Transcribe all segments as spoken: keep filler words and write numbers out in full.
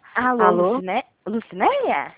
Alô, Alô? Lucine... Lucinéia?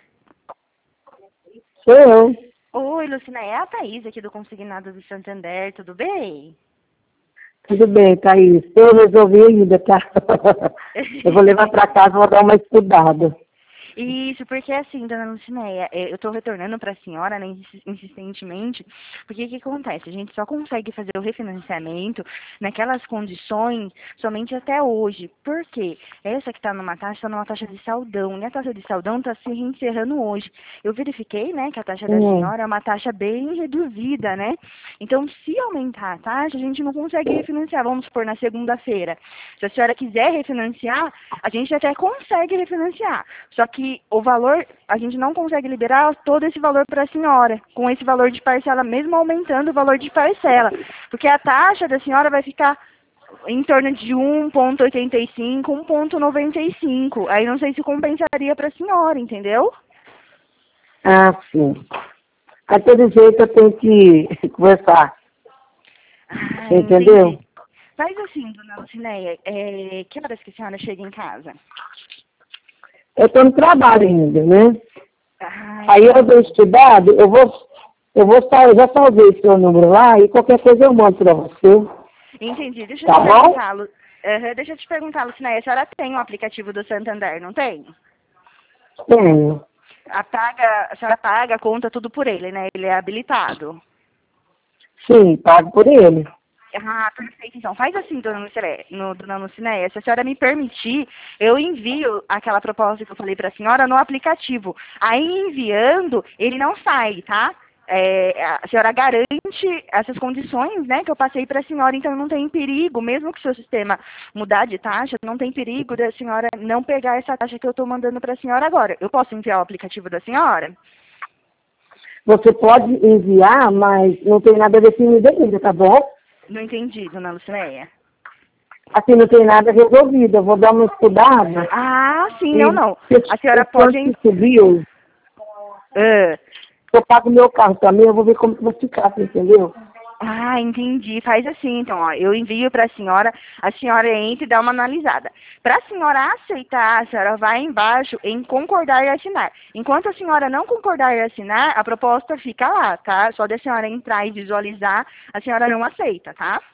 Sou eu. Oi, Lucinéia, é a Thaís aqui do Consignado do Santander, tudo bem? Tudo bem, Thaís. Eu resolvi ainda, tá? Eu vou levar para casa, vou dar uma estudada. Isso, porque assim, dona Lucinéia, eh, eu estou retornando para a senhora, né, insis- insistentemente, porque o que acontece? A gente só consegue fazer o refinanciamento naquelas condições somente até hoje. Por quê? Essa que está numa taxa, está numa taxa de saldão, e a taxa de saldão está se reencerrando hoje. Eu verifiquei, né, que a taxa da Hum. senhora é uma taxa bem reduzida, né? Então, se aumentar a taxa, a gente não consegue refinanciar. Vamos supor, na segunda-feira. Se a senhora quiser refinanciar, a gente até consegue refinanciar. Só que o valor, a gente não consegue liberar todo esse valor para a senhora, com esse valor de parcela, mesmo aumentando o valor de parcela. Porque a taxa da senhora vai ficar em torno de um vírgula oitenta e cinco, um vírgula noventa e cinco. Aí não sei se compensaria para a senhora, entendeu? Ah, sim. A todo jeito eu tenho que conversar. Ah, Entendeu? entendi. Faz assim, dona Lucinéia, é, que horas que a senhora chega em casa? Eu estou no trabalho ainda, né? Ah, Aí eu dou entendi. estudado, eu vou, eu vou sal- eu já salvei seu número lá e qualquer coisa eu mando para você. Entendi. Deixa eu Tá te bom? perguntar, Lu... Aham, deixa eu te perguntar, Lucinéia, a senhora tem o aplicativo do Santander, não tem? Tenho. A paga, a senhora paga, conta tudo por ele, né? Ele é habilitado. Sim, pago por ele. Ah, perfeito. Então, faz assim, dona Lucinéia, no, dona Lucinéia, se a senhora me permitir, eu envio aquela proposta que eu falei para a senhora no aplicativo. Aí, enviando, ele não sai, tá? É, a senhora garante essas condições, né, que eu passei para a senhora, então não tem perigo, mesmo que o seu sistema mudar de taxa, não tem perigo da senhora não pegar essa taxa que eu estou mandando para a senhora agora. Eu posso enviar o aplicativo da senhora? Você pode enviar, mas não tem nada definido ainda, tá bom? Não entendi, dona Lucinéia. Assim, não tem nada resolvido. Eu vou dar uma estudada Ah, sim, não, e não. A se senhora o pode... quanto que subiu, Ah, eu pago meu carro também, eu vou ver como que vai ficar, você entendeu? ah, entendi. Faz assim, então, ó, eu envio para a senhora, a senhora entra e dá uma analisada. Para a senhora aceitar, a senhora vai embaixo em concordar e assinar. Enquanto a senhora não concordar e assinar, a proposta fica lá, tá? Só da senhora entrar e visualizar, a senhora não aceita, tá?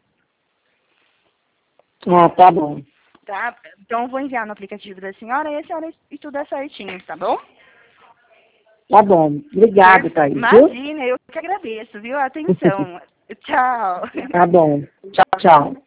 Ah, tá bom. Tá? Então, eu vou enviar no aplicativo da senhora e a senhora estuda certinho, tá bom? Tá bom. Obrigado, Perfe- Thaís, viu? Imagina, eu que agradeço, viu? A atenção. Tchau. Tá bom. Tchau, tchau.